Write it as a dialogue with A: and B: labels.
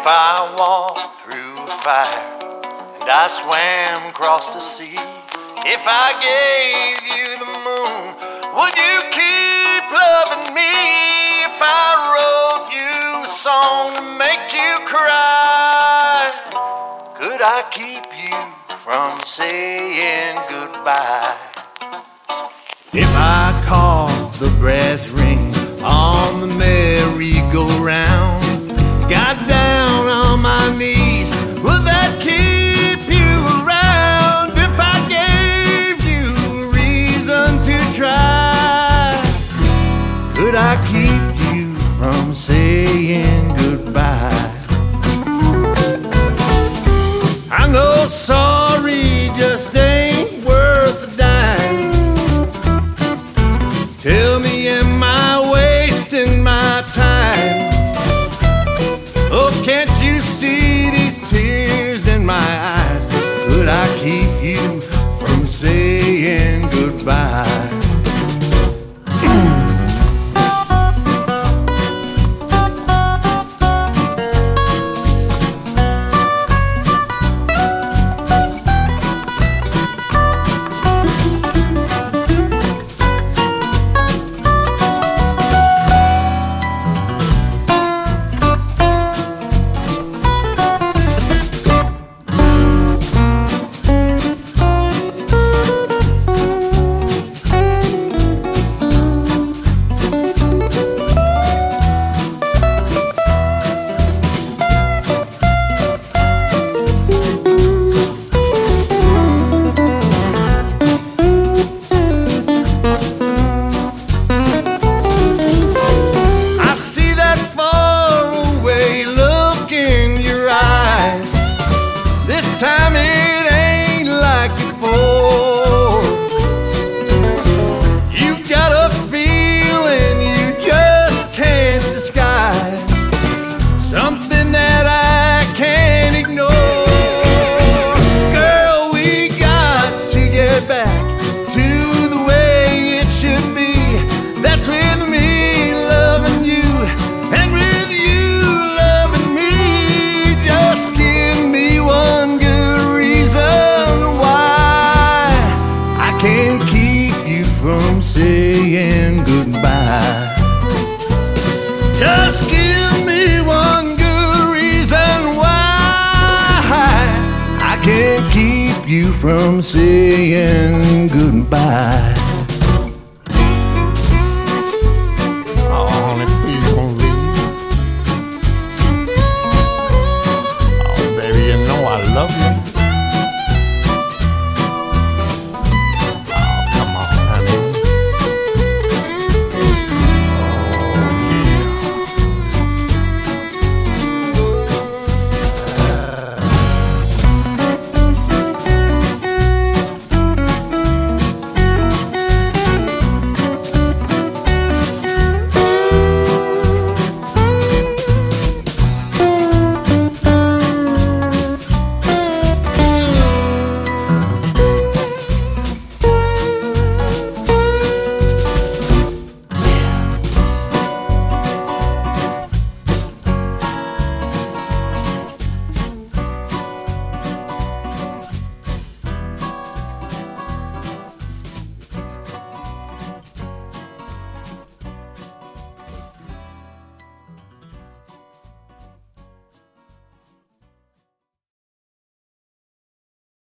A: I walked through fire and I swam across the sea, if I gave you the moon, would you keep loving me? If I wrote you a song to make you cry, could I keep you from saying goodbye?
B: If I caught the brass ring on the merry-go-round, got down on my knees, would that keep you around? If I gave you a reason to try, could I keep you from saying goodbye? I know sorry just ain't worth a dime. Tell me, am I wasting my time? Oh, can't you see these tears in my eyes? Could I keep you from saying goodbye? This time it ain't like before. You've got a feeling you just can't disguise, something that I can't ignore. Girl, we got to get back to the way it should be. That's with me loving you, and with you loving me. Just give me one good reason why I can't keep you from saying goodbye. Just give me one good reason why I can't keep you from saying goodbye.